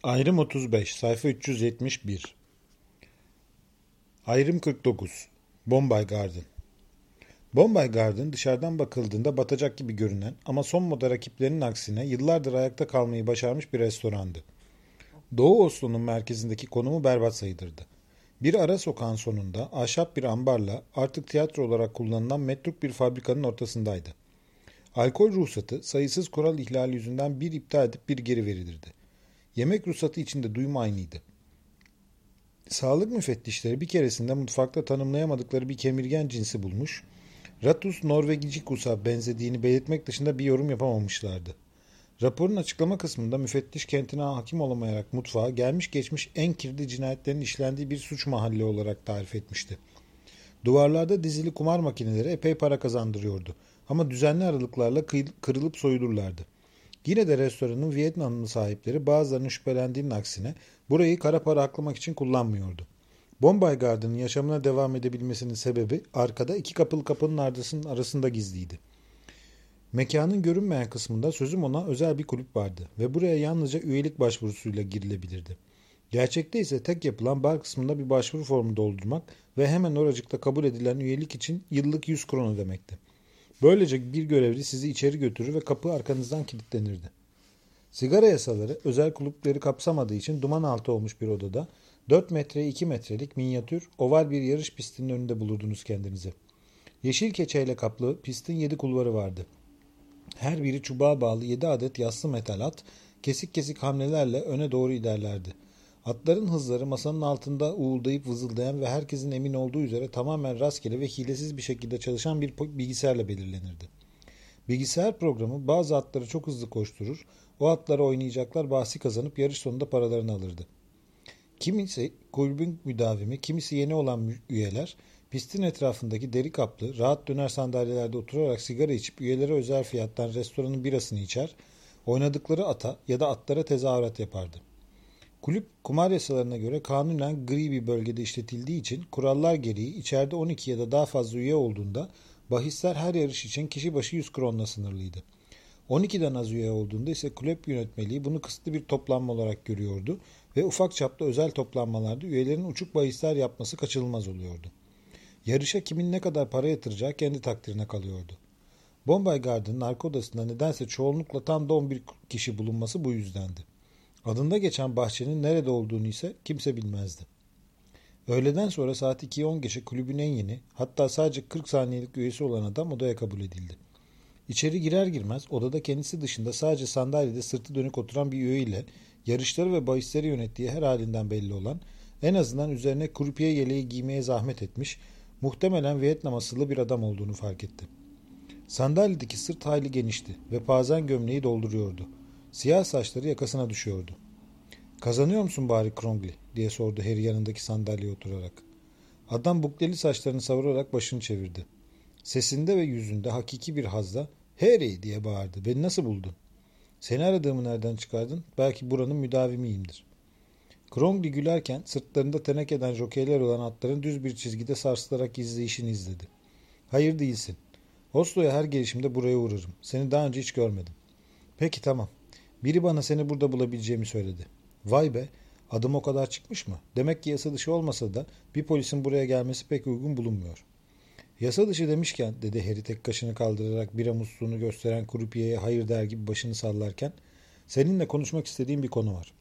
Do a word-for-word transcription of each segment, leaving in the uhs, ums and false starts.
Ayrım otuz beş, sayfa üç yüz yetmiş bir. Ayrım kırk dokuz. Bombay Garden. Bombay Garden dışarıdan bakıldığında batacak gibi görünen ama son moda rakiplerinin aksine yıllardır ayakta kalmayı başarmış bir restorandı. Doğu Oslo'nun merkezindeki konumu berbat sayılırdı. Bir ara sokağın sonunda ahşap bir ambarla artık tiyatro olarak kullanılan metruk bir fabrikanın ortasındaydı. Alkol ruhsatı sayısız kural ihlali yüzünden bir iptal edip bir geri verilirdi. Yemek ruhsatı içinde duyum aynıydı. Sağlık müfettişleri bir keresinde mutfakta tanımlayamadıkları bir kemirgen cinsi bulmuş, Ratus norvegicus'a benzediğini belirtmek dışında bir yorum yapamamışlardı. Raporun açıklama kısmında müfettiş kentine hakim olamayarak mutfağı gelmiş geçmiş en kirli cinayetlerin işlendiği bir suç mahalli olarak tarif etmişti. Duvarlarda dizili kumar makineleri epey para kazandırıyordu ama düzenli aralıklarla kırılıp soyulurlardı. Yine de restoranın Vietnamlı sahipleri bazılarının şüphelendiğinin aksine burayı kara para aklamak için kullanmıyordu. Bombay Garden'ın yaşamına devam edebilmesinin sebebi arkada iki kapılı kapının ardasının arasında gizliydi. Mekanın görünmeyen kısmında sözüm ona özel bir kulüp vardı ve buraya yalnızca üyelik başvurusuyla girilebilirdi. Gerçekte ise tek yapılan bar kısmında bir başvuru formu doldurmak ve hemen oracıkta kabul edilen üyelik için yıllık yüz krona demekti. Böylece bir görevli sizi içeri götürür ve kapı arkanızdan kilitlenirdi. Sigara yasaları özel kulüpleri kapsamadığı için duman altı olmuş bir odada dört metreye iki metrelik minyatür oval bir yarış pistinin önünde bulurdunuz kendinizi. Yeşil keçeyle kaplı pistin yedi kulvarı vardı. Her biri çubuğa bağlı yedi adet yassı metal at kesik kesik hamlelerle öne doğru ilerlerdi. Atların hızları masanın altında uğuldayıp vızıldayan ve herkesin emin olduğu üzere tamamen rastgele ve hilesiz bir şekilde çalışan bir bilgisayarla belirlenirdi. Bilgisayar programı bazı atları çok hızlı koşturur, o atlara oynayacaklar bahsi kazanıp yarış sonunda paralarını alırdı. Kimisi kulübün müdavimi, kimisi yeni olan üyeler pistin etrafındaki deri kaplı, rahat döner sandalyelerde oturarak sigara içip üyelere özel fiyattan restoranın birasını içer, oynadıkları ata ya da atlara tezahürat yapardı. Kulüp kumar yasalarına göre kanunen gri bir bölgede işletildiği için kurallar gereği içeride on iki ya da daha fazla üye olduğunda bahisler her yarış için kişi başı yüz kronla sınırlıydı. on ikiden az üye olduğunda ise kulüp yönetmeliği bunu kısıtlı bir toplanma olarak görüyordu ve ufak çaplı özel toplanmalarda üyelerin uçuk bahisler yapması kaçınılmaz oluyordu. Yarışa kimin ne kadar para yatıracağı kendi takdirine kalıyordu. Bombay Garden'ın arka odasında nedense çoğunlukla tam da on bir kişi bulunması bu yüzdendi. Adında geçen bahçenin nerede olduğunu ise kimse bilmezdi. Öğleden sonra saat ikiye on geçe kulübün en yeni, hatta sadece kırk saniyelik üyesi olan adam odaya kabul edildi. İçeri girer girmez odada kendisi dışında sadece sandalyede sırtı dönük oturan bir üye ile yarışları ve bahisleri yönettiği her halinden belli olan, en azından üzerine krupiye yeleği giymeye zahmet etmiş, muhtemelen Vietnam asıllı bir adam olduğunu fark etti. Sandalyedeki sırt hayli genişti ve pazen gömleği dolduruyordu. Siyah saçları yakasına düşüyordu. "Kazanıyor musun bari Krongli?" diye sordu Harry yanındaki sandalyeye oturarak. Adam bukleli saçlarını savurarak başını çevirdi. Sesinde ve yüzünde hakiki bir hazla "Harry!" diye bağırdı. "Beni nasıl buldun?" "Seni aradığımı nereden çıkardın? Belki buranın müdavimiyimdir." Krongli gülerken sırtlarında tenekeden jokeyler olan atların düz bir çizgide sarsılarak izleyişini izledi. "Hayır değilsin. Oslo'ya her gelişimde buraya uğrarım. Seni daha önce hiç görmedim." "Peki tamam. Biri bana seni burada bulabileceğimi söyledi." "Vay be, adım o kadar çıkmış mı? Demek ki yasa dışı olmasa da bir polisin buraya gelmesi pek uygun bulunmuyor." "Yasa dışı demişken," dedi Harry tek kaşını kaldırarak bira musluğunu gösteren krupiyeye hayır der gibi başını sallarken, "seninle konuşmak istediğim bir konu var."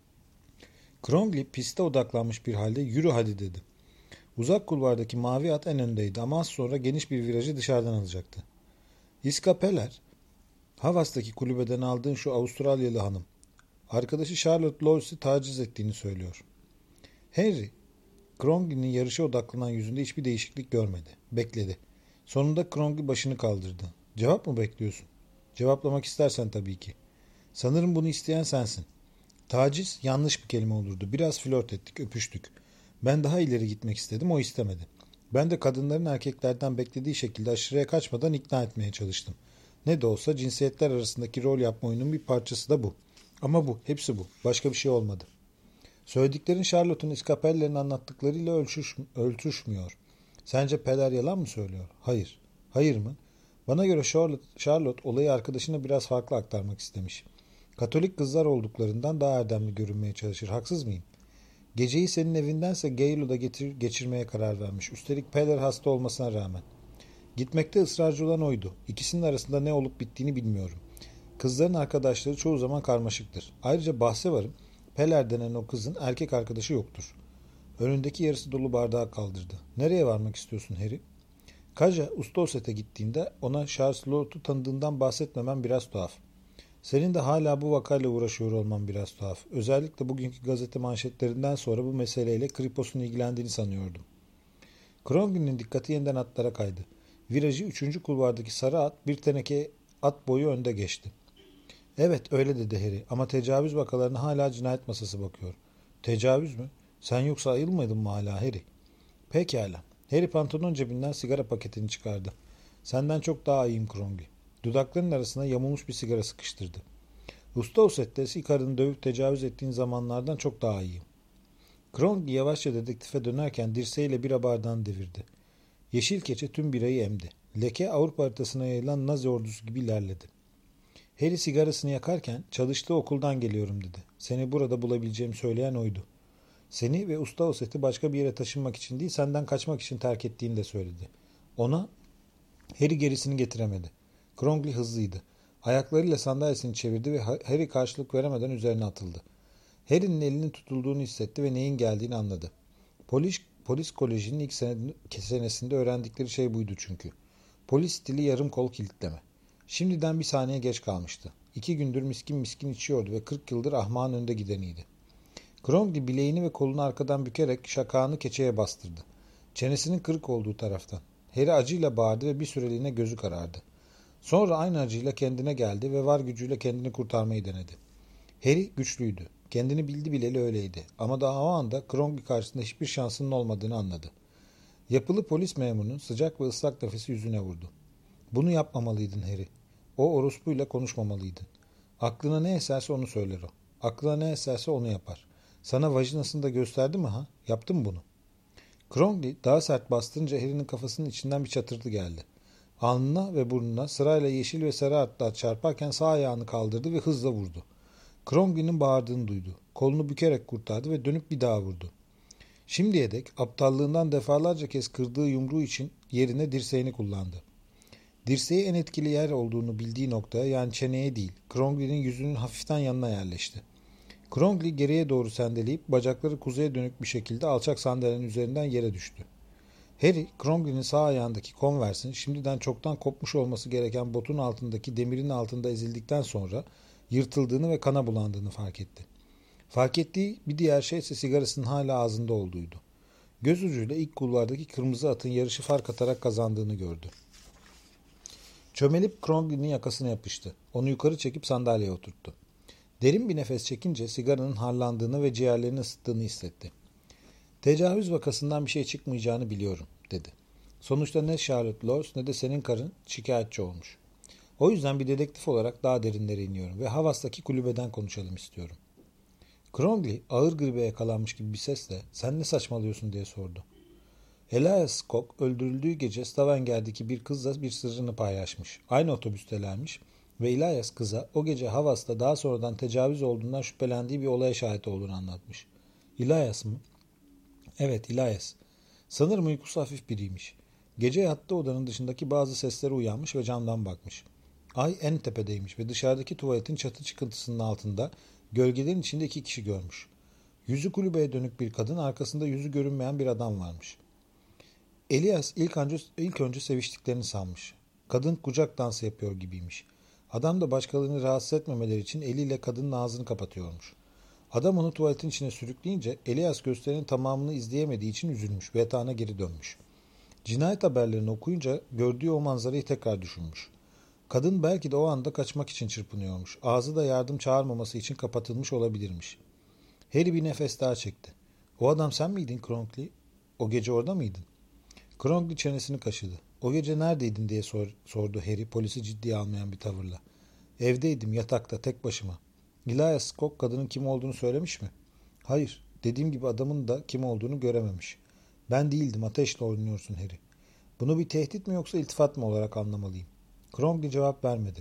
Krongli piste odaklanmış bir halde "Yürü hadi," dedi. Uzak kulvardaki mavi at en öndeydi ama az sonra geniş bir virajı dışarıdan alacaktı. "İskapeler, Havas'taki kulübeden aldığın şu Avustralyalı hanım. Arkadaşı Charlotte Lawless'i taciz ettiğini söylüyor." Henry, Crongley'nin yarışa odaklanan yüzünde hiçbir değişiklik görmedi. Bekledi. Sonunda Crongley başını kaldırdı. "Cevap mı bekliyorsun?" "Cevaplamak istersen tabii ki." "Sanırım bunu isteyen sensin." "Taciz yanlış bir kelime olurdu. Biraz flört ettik, öpüştük. Ben daha ileri gitmek istedim, o istemedi. Ben de kadınların erkeklerden beklediği şekilde aşırıya kaçmadan ikna etmeye çalıştım. Ne de olsa cinsiyetler arasındaki rol yapma oyunun bir parçası da bu. Ama bu, hepsi bu. Başka bir şey olmadı." "Söylediklerin Charlotte'un iskapellerin anlattıklarıyla ölçüş, ölçüşmüyor. Sence Peller yalan mı söylüyor?" "Hayır." "Hayır mı? Bana göre Charlotte, Charlotte olayı arkadaşına biraz farklı aktarmak istemiş. Katolik kızlar olduklarından daha erdemli görünmeye çalışır. Haksız mıyım? Geceyi senin evindense Gaylo'da getir, geçirmeye karar vermiş. Üstelik Peller hasta olmasına rağmen. Gitmekte ısrarcı olan oydu. İkisinin arasında ne olup bittiğini bilmiyorum. Kızların arkadaşları çoğu zaman karmaşıktır. Ayrıca bahse varım, Peller denen o kızın erkek arkadaşı yoktur. Önündeki yarısı dolu bardağı kaldırdı. Nereye varmak istiyorsun Harry? Kaja, Ustaosset'e gittiğinde ona Charles Lord'u tanıdığından bahsetmemen biraz tuhaf. Senin de hala bu vakayla uğraşıyor olman biraz tuhaf. Özellikle bugünkü gazete manşetlerinden sonra bu meseleyle Kripos'un ilgilendiğini sanıyordum. Cronglin'in dikkati yeniden atlara kaydı. Virajı üçüncü kulvardaki sarı at bir teneke at boyu önde geçti. Evet öyle dedi Harry ama tecavüz vakalarına hala cinayet masası bakıyor. Tecavüz mü? Sen yoksa ayılmadın mı hala Harry? Pekala. Harry pantolon cebinden sigara paketini çıkardı. Senden çok daha iyiyim Crongli. Dudaklarının arasına yamulmuş bir sigara sıkıştırdı. Ustaosset'te Sikar'ın dövüp tecavüz ettiğin zamanlardan çok daha iyiyim. Crongli yavaşça dedektife dönerken dirseğiyle bira bardağını devirdi. Yeşil keçe tüm birayı emdi. Leke Avrupa haritasına yayılan Nazi ordusu gibi ilerledi. Harry sigarasını yakarken çalıştığı okuldan geliyorum dedi. Seni burada bulabileceğimi söyleyen oydu. Seni ve Ustaosset'i başka bir yere taşınmak için değil senden kaçmak için terk ettiğini de söyledi. Ona Harry gerisini getiremedi. Crongli hızlıydı. Ayaklarıyla sandalyesini çevirdi ve Harry karşılık veremeden üzerine atıldı. Harry'nin elinin tutulduğunu hissetti ve neyin geldiğini anladı. Polis, polis kolejinin ilk senesinde öğrendikleri şey buydu çünkü. Polis stili yarım kol kilitleme. Şimdiden bir saniye geç kalmıştı. İki gündür miskin miskin içiyordu ve kırk yıldır ahmağın önde gideniydi. Crongli bileğini ve kolunu arkadan bükerek şakağını keçeye bastırdı. Çenesinin kırık olduğu taraftan. Harry acıyla bağırdı ve bir süreliğine gözü karardı. Sonra aynı acıyla kendine geldi ve var gücüyle kendini kurtarmayı denedi. Harry güçlüydü. Kendini bildi bileli öyleydi. Ama daha o anda Crongli karşısında hiçbir şansının olmadığını anladı. Yapılı polis memurunun sıcak ve ıslak nefesi yüzüne vurdu. Bunu yapmamalıydın Harry. O orospuyla konuşmamalıydın. Aklına ne eserse onu söyler o. Aklına ne eserse onu yapar. Sana vajinasını da gösterdi mi ha? Yaptın mı bunu? Crongli daha sert bastırınca Harry'nin kafasının içinden bir çatırtı geldi. Alnına ve burnuna sırayla yeşil ve sarı atlar çarparken sağ ayağını kaldırdı ve hızla vurdu. Crongley'nin bağırdığını duydu. Kolunu bükerek kurtardı ve dönüp bir daha vurdu. Şimdiye dek aptallığından defalarca kez kırdığı yumruğu için yerine dirseğini kullandı. Dirseği en etkili yer olduğunu bildiği noktaya yani çeneye değil, Crongley'nin yüzünün hafiften yanına yerleşti. Crongley geriye doğru sendeleyip bacakları kuzeye dönük bir şekilde alçak sandalyenin üzerinden yere düştü. Harry, Crongley'nin sağ ayağındaki Converse'in şimdiden çoktan kopmuş olması gereken botun altındaki demirin altında ezildikten sonra yırtıldığını ve kana bulandığını fark etti. Fark ettiği bir diğer şey ise sigarasının hala ağzında olduğuydu. Göz ucuyla ilk kulvardaki kırmızı atın yarışı fark atarak kazandığını gördü. Çömelip Crongley'nin yakasına yapıştı. Onu yukarı çekip sandalyeye oturttu. Derin bir nefes çekince sigaranın harlandığını ve ciğerlerini ısıttığını hissetti. Tecavüz vakasından bir şey çıkmayacağını biliyorum, dedi. Sonuçta ne Charlotte Lors ne de senin karın şikayetçi olmuş. O yüzden bir dedektif olarak daha derinlere iniyorum ve Havas'taki kulübeden konuşalım istiyorum. Crongley ağır gribe yakalanmış gibi bir sesle sen ne saçmalıyorsun diye sordu. Elias Koch öldürüldüğü gece Stavanger'deki bir kızla bir sırrını paylaşmış. Aynı otobüstelermiş ve Elias kıza o gece Havas'ta daha sonradan tecavüz olduğundan şüphelendiği bir olaya şahit olduğunu anlatmış. Elias mı? Evet, Elias. Sanırım uykusu hafif biriymiş. Gece yattığı odanın dışındaki bazı seslere uyanmış ve camdan bakmış. Ay en tepedeymiş ve dışarıdaki tuvaletin çatı çıkıntısının altında gölgelerin içinde iki kişi görmüş. Yüzü kulübeye dönük bir kadın, arkasında yüzü görünmeyen bir adam varmış. Elias ilk önce, ilk önce seviştiklerini sanmış. Kadın kucak dansı yapıyor gibiymiş. Adam da başkalarını rahatsız etmemeleri için eliyle kadının ağzını kapatıyormuş. Adam onu tuvaletin içine sürükleyince Elias gösterinin tamamını izleyemediği için üzülmüş ve yatağına geri dönmüş. Cinayet haberlerini okuyunca gördüğü o manzarayı tekrar düşünmüş. Kadın belki de o anda kaçmak için çırpınıyormuş. Ağzı da yardım çağırmaması için kapatılmış olabilirmiş. Harry bir nefes daha çekti. O adam sen miydin Crongley? O gece orada mıydın? Crongley çenesini kaşıdı. O gece neredeydin diye sor, sordu Harry polisi ciddiye almayan bir tavırla. Evdeydim yatakta tek başıma. Elias Koch kadının kim olduğunu söylemiş mi? Hayır. Dediğim gibi adamın da kim olduğunu görememiş. Ben değildim. Ateşle oynuyorsun Harry. Bunu bir tehdit mi yoksa iltifat mı olarak anlamalıyım? Crongley cevap vermedi.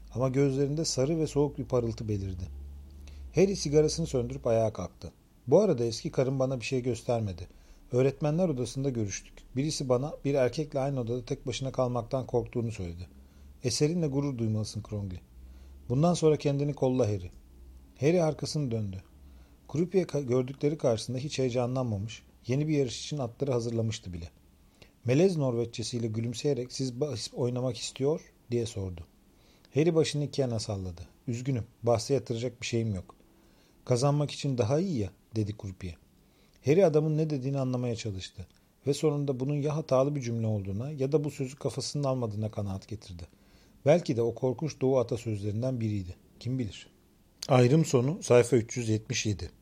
Ama gözlerinde sarı ve soğuk bir parıltı belirdi. Harry sigarasını söndürüp ayağa kalktı. Bu arada eski karım bana bir şey göstermedi. Öğretmenler odasında görüştük. Birisi bana bir erkekle aynı odada tek başına kalmaktan korktuğunu söyledi. Eserinle gurur duymalısın Crowley. Bundan sonra kendini kolla Harry. Harry arkasını döndü. Croupier gördükleri karşısında hiç heyecanlanmamış, yeni bir yarış için atları hazırlamıştı bile. Melez Norveççesiyle gülümseyerek siz bahis oynamak istiyor diye sordu. Harry başını iki yana salladı. Üzgünüm, bahse yatıracak bir şeyim yok. Kazanmak için daha iyi ya, dedi Croupier. Harry adamın ne dediğini anlamaya çalıştı ve sonunda bunun ya hatalı bir cümle olduğuna ya da bu sözü kafasının almadığına kanaat getirdi. Belki de o korkunç Doğu atasözlerinden biriydi. Kim bilir? Ayrım sonu sayfa üç yüz yetmiş yedi.